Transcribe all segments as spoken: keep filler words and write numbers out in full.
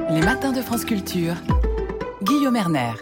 Les matins de France Culture. Guillaume Erner.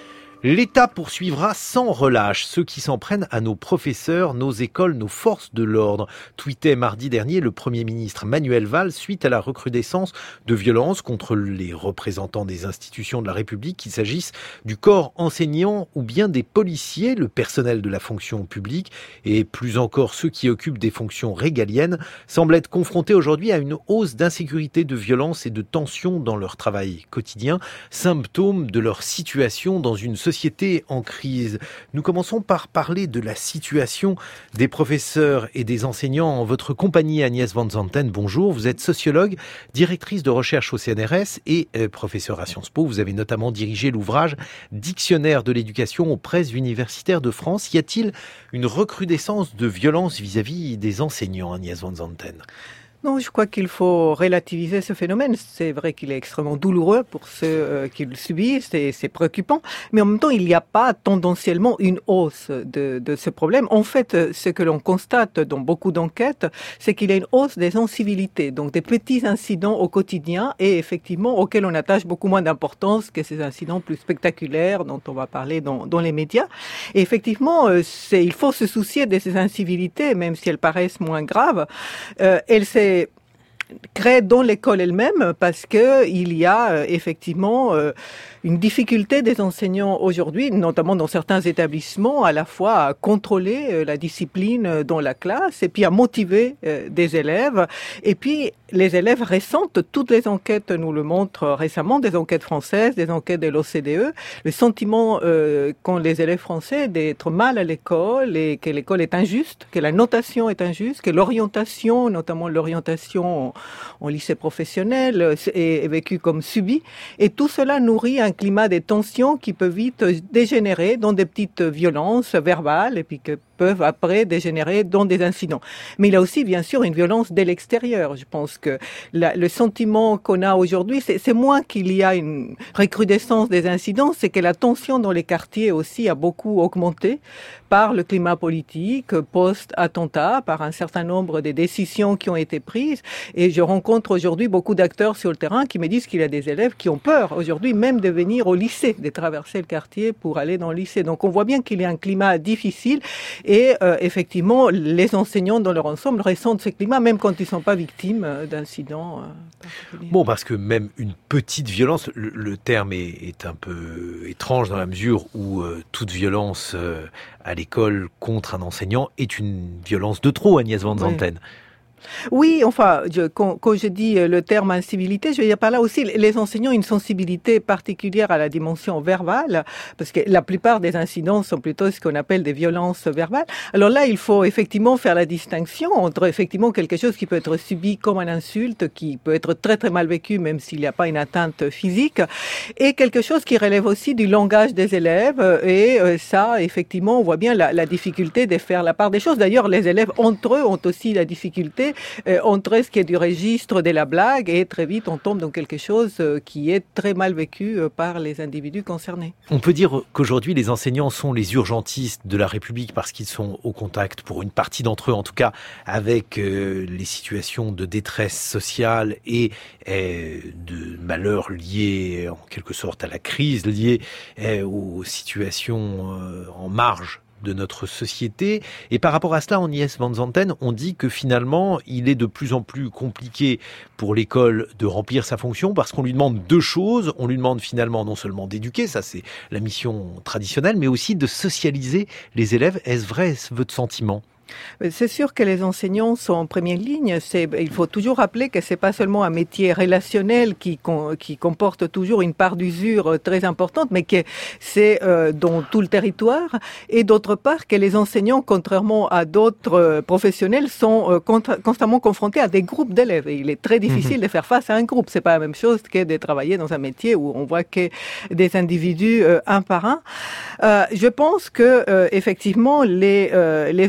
L'État poursuivra sans relâche ceux qui s'en prennent à nos professeurs, nos écoles, nos forces de l'ordre. Tweetait mardi dernier le Premier ministre Manuel Valls suite à la recrudescence de violences contre les représentants des institutions de la République, qu'il s'agisse du corps enseignant ou bien des policiers, le personnel de la fonction publique et plus encore ceux qui occupent des fonctions régaliennes, semblent être confrontés aujourd'hui à une hausse d'insécurité, de violence et de tension dans leur travail quotidien, symptôme de leur situation dans une société Société en crise. Nous commençons par parler de la situation des professeurs et des enseignants en votre compagnie. Agnès Van Zanten, bonjour. Vous êtes sociologue, directrice de recherche au C N R S et euh, professeur à Sciences Po. Vous avez notamment dirigé l'ouvrage Dictionnaire de l'éducation aux presses universitaires de France. Y a-t-il une recrudescence de violence vis-à-vis des enseignants, Agnès Van Zanten ? Non, je crois qu'il faut relativiser ce phénomène. C'est vrai qu'il est extrêmement douloureux pour ceux euh, qui le subissent, et c'est préoccupant. Mais en même temps, il n'y a pas tendanciellement une hausse de, de ce problème. En fait, ce que l'on constate dans beaucoup d'enquêtes, c'est qu'il y a une hausse des incivilités, donc des petits incidents au quotidien, et effectivement auxquels on attache beaucoup moins d'importance que ces incidents plus spectaculaires dont on va parler dans, dans les médias. Et effectivement, euh, c'est, il faut se soucier de ces incivilités, même si elles paraissent moins graves. Euh, elles c'est créé dans l'école elle-même parce que il y a euh, effectivement euh, une difficulté des enseignants aujourd'hui, notamment dans certains établissements, à la fois à contrôler euh, la discipline dans la classe et puis à motiver euh, des élèves. Et puis les élèves ressentent, toutes les enquêtes nous le montrent récemment, des enquêtes françaises, des enquêtes de l'O C D E, le sentiment euh, qu'ont les élèves français d'être mal à l'école et que l'école est injuste, que la notation est injuste, que l'orientation, notamment l'orientation en lycée professionnel, est vécue comme subie. Et tout cela nourrit un climat de tension qui peut vite dégénérer dans des petites violences verbales et puis que peuvent après dégénérer dans des incidents. Mais il y a aussi, bien sûr, une violence de l'extérieur. Je pense que la, le sentiment qu'on a aujourd'hui, c'est, c'est moins qu'il y a une recrudescence des incidents, c'est que la tension dans les quartiers aussi a beaucoup augmenté par le climat politique, post-attentat, par un certain nombre de décisions qui ont été prises. Et je rencontre aujourd'hui beaucoup d'acteurs sur le terrain qui me disent qu'il y a des élèves qui ont peur aujourd'hui même de venir au lycée, de traverser le quartier pour aller dans le lycée. Donc on voit bien qu'il y a un climat difficile. Et euh, effectivement, les enseignants dans leur ensemble ressentent ce climat, même quand ils ne sont pas victimes euh, d'incidents euh, particuliers. Bon, parce que même une petite violence, le, le terme est, est un peu étrange dans la mesure où euh, toute violence euh, à l'école contre un enseignant est une violence de trop, Agnès Van Zanten. Oui. Oui, enfin, je, quand, quand je dis le terme incivilité, je veux dire par là aussi, les enseignants ont une sensibilité particulière à la dimension verbale, parce que la plupart des incidents sont plutôt ce qu'on appelle des violences verbales. Alors là, il faut effectivement faire la distinction entre effectivement quelque chose qui peut être subi comme une insulte, qui peut être très très mal vécu, même s'il n'y a pas une atteinte physique, et quelque chose qui relève aussi du langage des élèves, et ça, effectivement, on voit bien la, la difficulté de faire la part des choses. D'ailleurs, les élèves entre eux ont aussi la difficulté Euh, entre ce qui est du registre de la blague et très vite on tombe dans quelque chose euh, qui est très mal vécu euh, par les individus concernés. On peut dire qu'aujourd'hui les enseignants sont les urgentistes de la République parce qu'ils sont au contact, pour une partie d'entre eux en tout cas, avec euh, les situations de détresse sociale et euh, de malheur liés en quelque sorte à la crise, liés euh, aux situations euh, en marge de notre société. Et par rapport à cela, Agnès Van Zanten, on dit que finalement, il est de plus en plus compliqué pour l'école de remplir sa fonction parce qu'on lui demande deux choses. On lui demande finalement non seulement d'éduquer, ça c'est la mission traditionnelle, mais aussi de socialiser les élèves. Est-ce vrai, ce votre sentiment ? C'est sûr que les enseignants sont en première ligne. C'est, il faut toujours rappeler que c'est pas seulement un métier relationnel qui, qui comporte toujours une part d'usure très importante, mais que c'est euh, dans tout le territoire. Et d'autre part, que les enseignants, contrairement à d'autres euh, professionnels, sont euh, contra- constamment confrontés à des groupes d'élèves. Et il est très difficile mmh. de faire face à un groupe. C'est pas la même chose que de travailler dans un métier où on voit que des individus euh, un par un. Euh, je pense que euh, effectivement, les, euh, les enseignants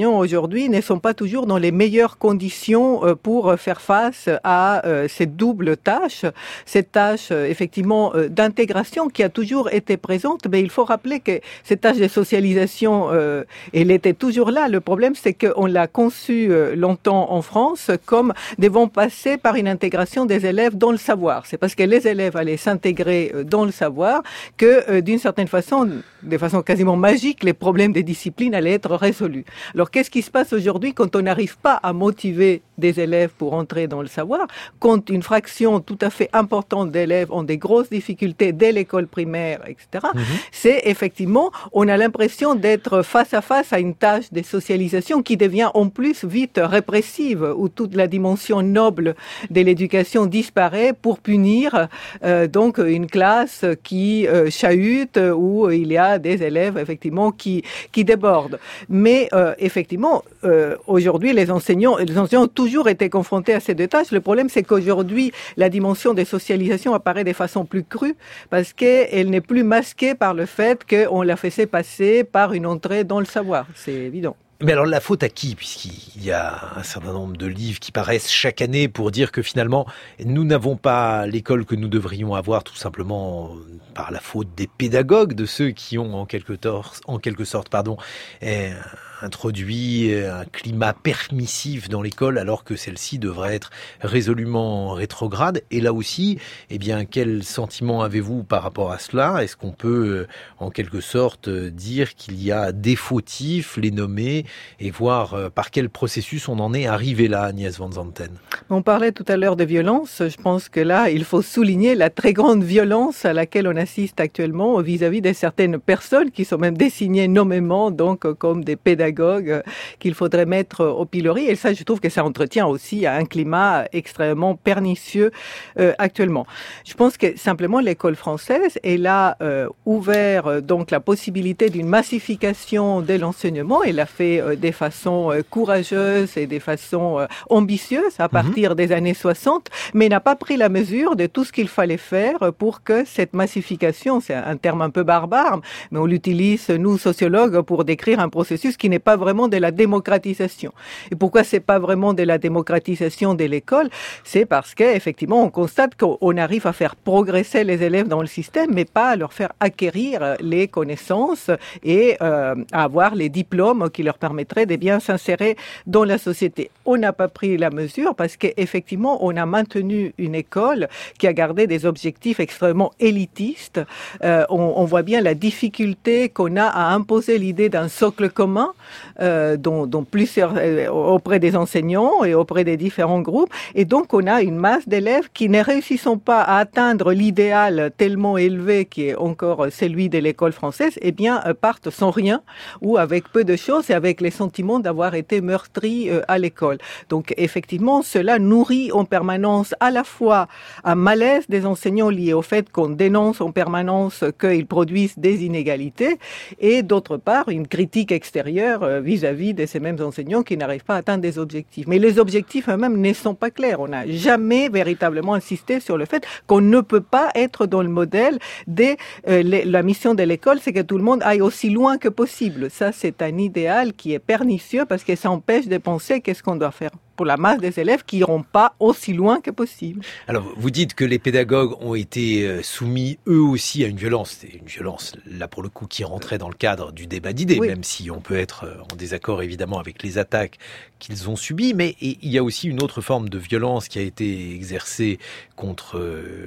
enseignants aujourd'hui ne sont pas toujours dans les meilleures conditions euh, pour faire face à euh, ces doubles tâches, cette tâche euh, effectivement euh, d'intégration qui a toujours été présente, mais il faut rappeler que cette tâche de socialisation, euh, elle était toujours là. Le problème, c'est qu'on l'a conçue euh, longtemps en France comme devant passer par une intégration des élèves dans le savoir. C'est parce que les élèves allaient s'intégrer euh, dans le savoir que, euh, d'une certaine façon, de façon quasiment magique, les problèmes des disciplines allaient être résolus. Alors, qu'est-ce qui se passe aujourd'hui quand on n'arrive pas à motiver des élèves pour entrer dans le savoir, quand une fraction tout à fait importante d'élèves ont des grosses difficultés dès l'école primaire, et cetera. Mm-hmm. C'est effectivement, on a l'impression d'être face à face à une tâche de socialisation qui devient en plus vite répressive, où toute la dimension noble de l'éducation disparaît pour punir euh, donc une classe qui euh, chahute, où il y a des élèves effectivement qui qui débordent. Mais euh, effectivement, euh, aujourd'hui, les enseignants, les enseignants ont toujours été confrontés à ces deux tâches. Le problème, c'est qu'aujourd'hui, la dimension de socialisation apparaît de façon plus crue parce qu'elle n'est plus masquée par le fait qu'on la faisait passer par une entrée dans le savoir. C'est évident. Mais alors la faute à qui? Puisqu'il y a un certain nombre de livres qui paraissent chaque année pour dire que finalement nous n'avons pas l'école que nous devrions avoir, tout simplement par la faute des pédagogues, de ceux qui ont en quelque, tor- en quelque sorte pardon, eh, introduit un climat permissif dans l'école alors que celle-ci devrait être résolument rétrograde. Et là aussi, eh bien, quel sentiment avez-vous par rapport à cela? Est-ce qu'on peut en quelque sorte dire qu'il y a des fautifs, les nommer et voir par quel processus on en est arrivé là, Agnès Van Zanten? On parlait tout à l'heure de violence. Je pense que là, il faut souligner la très grande violence à laquelle on assiste actuellement vis-à-vis de certaines personnes qui sont même désignées nommément donc comme des pédagogues qu'il faudrait mettre au pilori. Et ça, je trouve que ça entretient aussi un climat extrêmement pernicieux euh, actuellement. Je pense que simplement l'école française, elle a euh, ouvert donc la possibilité d'une massification de l'enseignement. Elle l'a fait euh, des façons euh, courageuses et des façons euh, ambitieuses à partir mmh. des années soixante, mais n'a pas pris la mesure de tout ce qu'il fallait faire pour que cette massification, c'est un terme un peu barbare, mais on l'utilise, nous, sociologues, pour décrire un processus qui n'est pas vraiment de la démocratisation. Et pourquoi c'est pas vraiment de la démocratisation de l'école? C'est parce qu'effectivement, on constate qu'on arrive à faire progresser les élèves dans le système, mais pas à leur faire acquérir les connaissances et euh, à avoir les diplômes qui leur permettraient de bien s'insérer dans la société. On n'a pas pris la mesure parce qu'effectivement, on a maintenu une école qui a gardé des objectifs extrêmement élitistes. Euh, on, on voit bien la difficulté qu'on a à imposer l'idée d'un socle commun Euh, dont, dont plusieurs euh, auprès des enseignants et auprès des différents groupes, et donc on a une masse d'élèves qui ne réussissant pas à atteindre l'idéal tellement élevé qui est encore celui de l'école française, eh bien euh, partent sans rien ou avec peu de choses et avec les sentiments d'avoir été meurtris euh, à l'école. Donc effectivement, cela nourrit en permanence à la fois un malaise des enseignants lié au fait qu'on dénonce en permanence qu'ils produisent des inégalités et d'autre part une critique extérieure vis-à-vis de ces mêmes enseignants qui n'arrivent pas à atteindre des objectifs. Mais les objectifs eux-mêmes ne sont pas clairs. On n'a jamais véritablement insisté sur le fait qu'on ne peut pas être dans le modèle de euh, les, la mission de l'école, c'est que tout le monde aille aussi loin que possible. Ça, c'est un idéal qui est pernicieux parce que ça empêche de penser qu'est-ce qu'on doit faire pour la masse des élèves qui n'iront pas aussi loin que possible. Alors, vous dites que les pédagogues ont été soumis eux aussi à une violence. C'est une violence, là pour le coup, qui rentrait dans le cadre du débat d'idées, oui. Même si on peut être en désaccord évidemment avec les attaques qu'ils ont subies. Mais il y a aussi une autre forme de violence qui a été exercée contre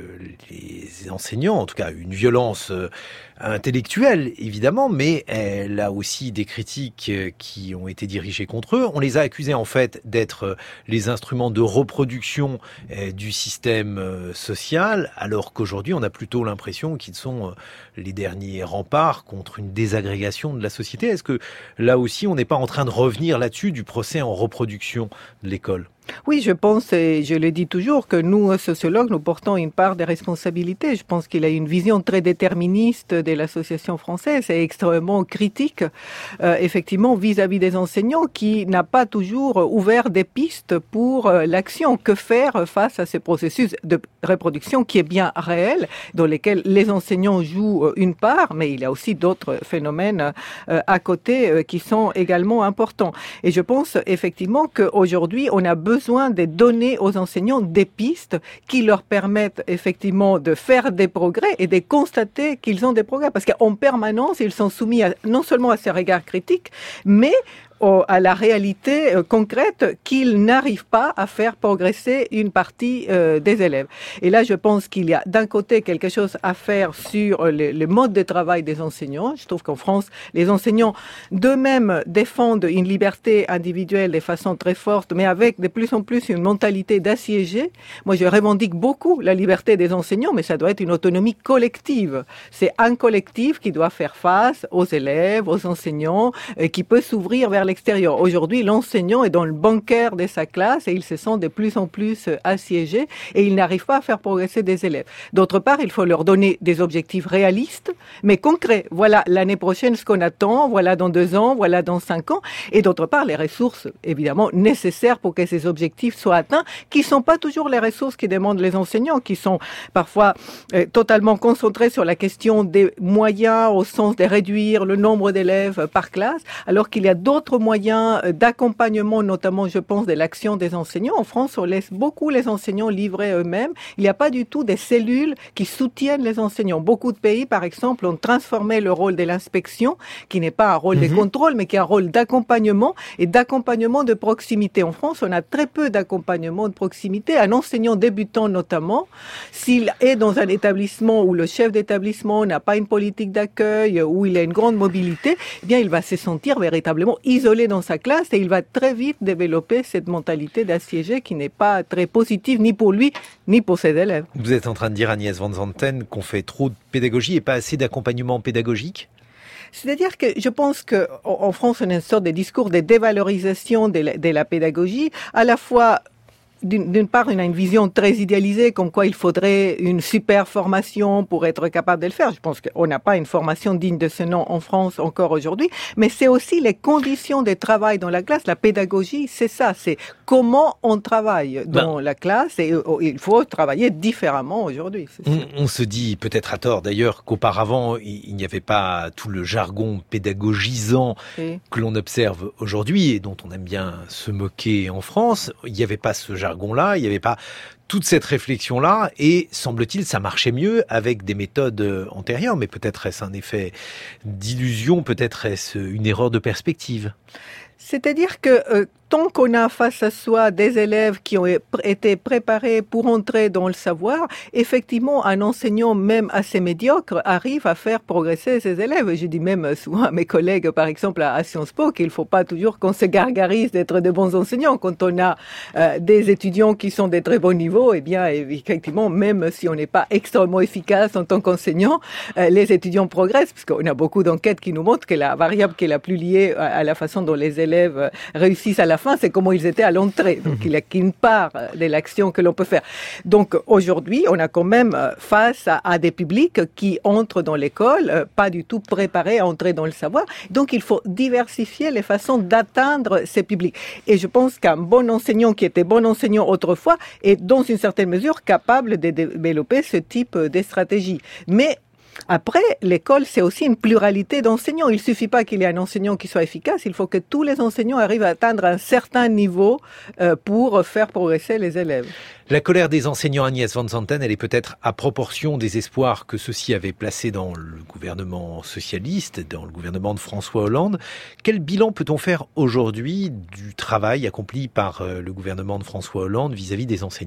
les enseignants, en tout cas une violence intellectuelle évidemment, mais elle a aussi des critiques qui ont été dirigées contre eux. On les a accusés en fait d'être les instruments de reproduction du système social, alors qu'aujourd'hui on a plutôt l'impression qu'ils sont les derniers remparts contre une désagrégation de la société. Est-ce que là aussi on n'est pas en train de revenir là-dessus du procès en reproduction de l'école ? Oui, je pense, et je le dis toujours, que nous, sociologues, nous portons une part des responsabilités. Je pense qu'il a une vision très déterministe de l'association française et extrêmement critique, euh, effectivement, vis-à-vis des enseignants, qui n'a pas toujours ouvert des pistes pour euh, l'action. Que faire face à ce processus de reproduction qui est bien réel, dans lesquels les enseignants jouent euh, une part, mais il y a aussi d'autres phénomènes euh, à côté euh, qui sont également importants. Et je pense effectivement qu'aujourd'hui, on a besoin besoin de donner aux enseignants des pistes qui leur permettent effectivement de faire des progrès et de constater qu'ils ont des progrès. Parce qu'en permanence, ils sont soumis à, non seulement à ces regards critiques, mais à la réalité euh, concrète qu'ils n'arrivent pas à faire progresser une partie euh, des élèves. Et là, je pense qu'il y a d'un côté quelque chose à faire sur le, le mode de travail des enseignants. Je trouve qu'en France, les enseignants d'eux-mêmes défendent une liberté individuelle de façon très forte, mais avec de plus en plus une mentalité d'assiégé. Moi, je revendique beaucoup la liberté des enseignants, mais ça doit être une autonomie collective. C'est un collectif qui doit faire face aux élèves, aux enseignants, et qui peut s'ouvrir vers les extérieur. Aujourd'hui, l'enseignant est dans le bunker de sa classe et il se sent de plus en plus assiégé et il n'arrive pas à faire progresser des élèves. D'autre part, il faut leur donner des objectifs réalistes, mais concrets. Voilà l'année prochaine ce qu'on attend, voilà dans deux ans, voilà dans cinq ans. Et d'autre part, les ressources, évidemment, nécessaires pour que ces objectifs soient atteints, qui ne sont pas toujours les ressources qui demandent les enseignants, qui sont parfois euh, totalement concentrés sur la question des moyens au sens de réduire le nombre d'élèves par classe, alors qu'il y a d'autres moyens d'accompagnement, notamment, je pense, de l'action des enseignants. En France, on laisse beaucoup les enseignants livrer eux-mêmes. Il n'y a pas du tout des cellules qui soutiennent les enseignants. Beaucoup de pays, par exemple, ont transformé le rôle de l'inspection, qui n'est pas un rôle mmh. de contrôle, mais qui est un rôle d'accompagnement et d'accompagnement de proximité. En France, on a très peu d'accompagnement de proximité. Un enseignant débutant, notamment, s'il est dans un établissement où le chef d'établissement n'a pas une politique d'accueil, où il a une grande mobilité, eh bien, il va se sentir véritablement isolé dans sa classe et il va très vite développer cette mentalité d'assiégé qui n'est pas très positive ni pour lui ni pour ses élèves. Vous êtes en train de dire, Agnès Van Zanten, qu'on fait trop de pédagogie et pas assez d'accompagnement pédagogique ? C'est-à-dire que je pense qu'en France, on a une sorte de discours de dévalorisation de la, de la pédagogie, à la fois D'une, d'une part, on a une vision très idéalisée, comme quoi il faudrait une super formation pour être capable de le faire. Je pense qu'on n'a pas une formation digne de ce nom en France encore aujourd'hui, mais c'est aussi les conditions de travail dans la classe. La pédagogie, c'est ça, c'est comment on travaille dans ben, la classe et il faut travailler différemment aujourd'hui. C'est on, on se dit, peut-être à tort d'ailleurs, qu'auparavant, il, il n'y avait pas tout le jargon pédagogisant et... que l'on observe aujourd'hui et dont on aime bien se moquer en France. Il n'y avait pas ce jargon là, il n'y avait pas toute cette réflexion-là, et semble-t-il, ça marchait mieux avec des méthodes antérieures, mais peut-être est-ce un effet d'illusion, peut-être est-ce une erreur de perspective ? C'est-à-dire que euh, tant qu'on a face à soi des élèves qui ont été préparés pour entrer dans le savoir, effectivement, un enseignant même assez médiocre arrive à faire progresser ses élèves. Je dis même souvent à mes collègues, par exemple à Sciences Po, qu'il ne faut pas toujours qu'on se gargarise d'être de bons enseignants. Quand on a euh, des étudiants qui sont de très bon niveau, eh bien, effectivement, même si on n'est pas extrêmement efficace en tant qu'enseignant, euh, les étudiants progressent, parce qu'on a beaucoup d'enquêtes qui nous montrent que la variable qui est la plus liée à, à la façon dont les élèves réussissent à la fin, c'est comment ils étaient à l'entrée. Donc, il y a qu'une part de l'action que l'on peut faire. Donc, aujourd'hui, on a quand même face à, à des publics qui entrent dans l'école, pas du tout préparés à entrer dans le savoir. Donc, il faut diversifier les façons d'atteindre ces publics. Et je pense qu'un bon enseignant qui était bon enseignant autrefois est, dans une certaine mesure, capable de développer ce type de stratégie. Mais après, l'école, c'est aussi une pluralité d'enseignants. Il ne suffit pas qu'il y ait un enseignant qui soit efficace, il faut que tous les enseignants arrivent à atteindre un certain niveau euh, pour faire progresser les élèves. La colère des enseignants, Agnès Van Zanten, elle est peut-être à proportion des espoirs que ceux-ci avaient placés dans le gouvernement socialiste, dans le gouvernement de François Hollande. Quel bilan peut-on faire aujourd'hui du travail accompli par le gouvernement de François Hollande vis-à-vis des enseignants ?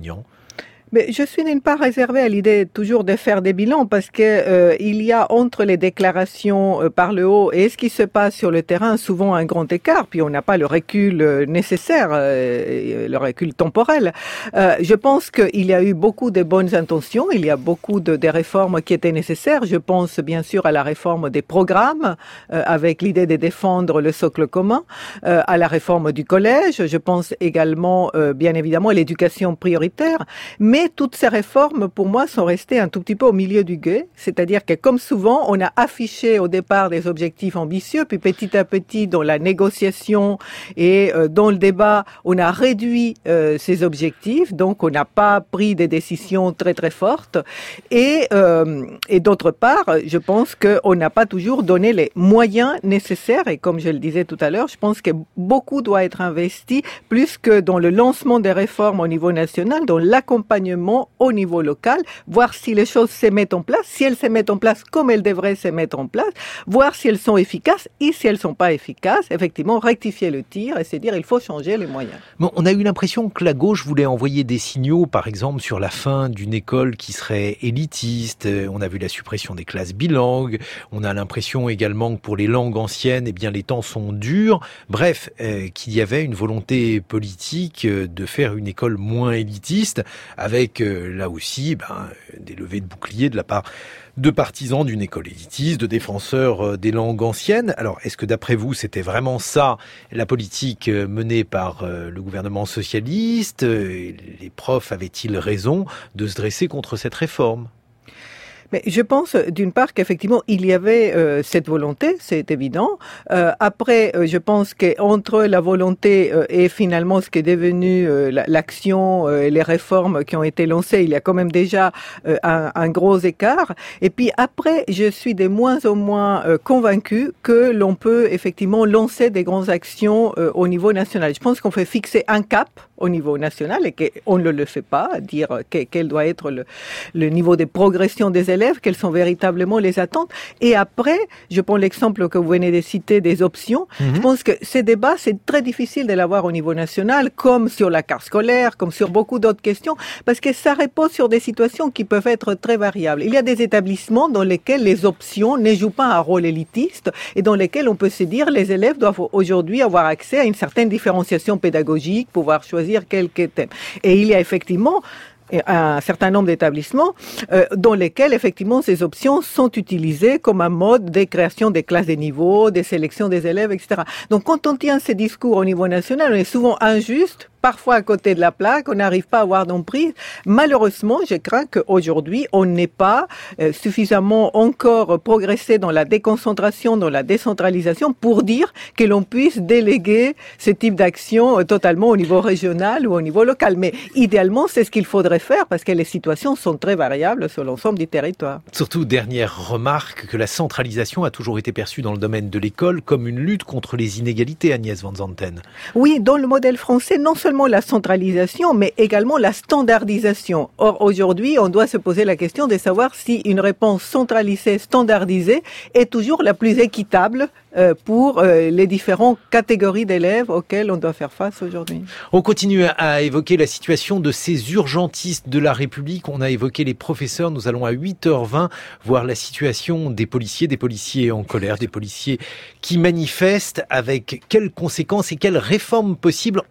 Mais je suis d'une part réservée à l'idée toujours de faire des bilans parce que euh, il y a entre les déclarations euh, par le haut et ce qui se passe sur le terrain souvent un grand écart, puis on n'a pas le recul euh, nécessaire, euh, le recul temporel. Euh, je pense qu'il y a eu beaucoup de bonnes intentions, il y a beaucoup de, de réformes qui étaient nécessaires. Je pense bien sûr à la réforme des programmes euh, avec l'idée de défendre le socle commun, euh, à la réforme du collège. Je pense également euh, bien évidemment à l'éducation prioritaire, mais Mais toutes ces réformes, pour moi, sont restées un tout petit peu au milieu du gué. C'est-à-dire que, comme souvent, on a affiché au départ des objectifs ambitieux, puis petit à petit, dans la négociation et euh, dans le débat, on a réduit euh, ces objectifs. Donc, on n'a pas pris des décisions très, très fortes. Et, euh, et d'autre part, je pense qu'on n'a pas toujours donné les moyens nécessaires. Et comme je le disais tout à l'heure, je pense que beaucoup doit être investi, plus que dans le lancement des réformes au niveau national, dans l'accompagnement au niveau local, voir si les choses se mettent en place, si elles se mettent en place comme elles devraient se mettre en place, voir si elles sont efficaces et si elles ne sont pas efficaces, effectivement rectifier le tir et se dire il faut changer les moyens. Bon, on a eu l'impression que la gauche voulait envoyer des signaux, par exemple sur la fin d'une école qui serait élitiste. On a vu la suppression des classes bilingues. On a l'impression également que pour les langues anciennes, eh bien les temps sont durs. Bref, euh, qu'il y avait une volonté politique de faire une école moins élitiste, avec avec euh, là aussi ben, des levées de boucliers de la part de partisans d'une école élitiste, de défenseurs euh, des langues anciennes. Alors, est-ce que d'après vous, c'était vraiment ça, la politique euh, menée par euh, le gouvernement socialiste? Les profs avaient-ils raison de se dresser contre cette réforme? Mais je pense d'une part qu'effectivement il y avait euh, cette volonté, c'est évident. Euh, après, euh, je pense qu'entre la volonté euh, et finalement ce qui est devenu euh, l'action et euh, les réformes qui ont été lancées, il y a quand même déjà euh, un, un gros écart. Et puis après, je suis de moins en moins euh, convaincue que l'on peut effectivement lancer des grandes actions euh, au niveau national. Je pense qu'on fait fixer un cap au niveau national et qu'on ne le fait pas, dire que, quel doit être le, le niveau de progression des élèves, quelles sont véritablement les attentes. Et après, je prends l'exemple que vous venez de citer des options. Mmh. Je pense que ces débats, c'est très difficile de l'avoir au niveau national, comme sur la carte scolaire, comme sur beaucoup d'autres questions, parce que ça repose sur des situations qui peuvent être très variables. Il y a des établissements dans lesquels les options ne jouent pas un rôle élitiste et dans lesquels on peut se dire les élèves doivent aujourd'hui avoir accès à une certaine différenciation pédagogique, pouvoir choisir quelques thèmes. Et il y a effectivement un certain nombre d'établissements euh, dans lesquels effectivement ces options sont utilisées comme un mode de création des classes des niveaux, des sélections des élèves, et cetera. Donc quand on tient ces discours au niveau national, on est souvent injuste, parfois à côté de la plaque, on n'arrive pas à avoir d'emprise. Malheureusement, je crains qu'aujourd'hui, on n'ait pas euh, suffisamment encore progressé dans la déconcentration, dans la décentralisation pour dire que l'on puisse déléguer ce type d'action euh, totalement au niveau régional ou au niveau local. Mais idéalement, c'est ce qu'il faudrait faire parce que les situations sont très variables sur l'ensemble du territoire. Surtout, dernière remarque, que la centralisation a toujours été perçue dans le domaine de l'école comme une lutte contre les inégalités, Agnès Van Zanten. Oui, dans le modèle français, non seulement la centralisation, mais également la standardisation. Or, aujourd'hui, on doit se poser la question de savoir si une réponse centralisée, standardisée, est toujours la plus équitable euh, pour euh, les différentes catégories d'élèves auxquelles on doit faire face aujourd'hui. On continue à évoquer la situation de ces urgentistes de la République. On a évoqué les professeurs. Nous allons à huit heures vingt voir la situation des policiers, des policiers en colère, des policiers qui manifestent. Avec quelles conséquences et quelles réformes possibles